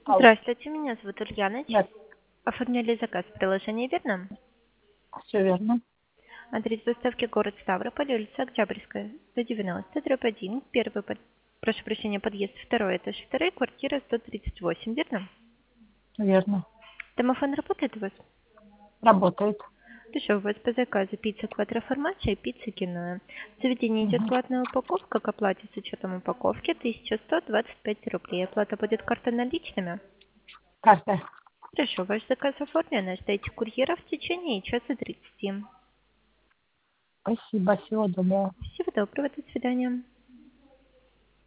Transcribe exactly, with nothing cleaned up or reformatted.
Алло. Здравствуйте, меня зовут Ульяна. Нет, Оформляли заказ в приложении, верно? все верно. Адрес доставки город Ставрополь, улица Октябрьская, сто девяносто, дробь один, первый, под... прошу прощения, подъезд, второй этаж, вторая квартира, сто тридцать восемь, верно? Верно. Домофон работает у вас? Работает. Хорошо, у вас по заказу пицца квадроформача и пицца киноа. В заведении идет Угу. платная упаковка, к оплате с учетом упаковки тысяча сто двадцать пять рублей. Оплата будет картой наличными. Карта. Хорошо, ваш заказ оформлен, ждайте курьера в течение часа тридцати. Спасибо. Всего доброго. Всего доброго, до свидания.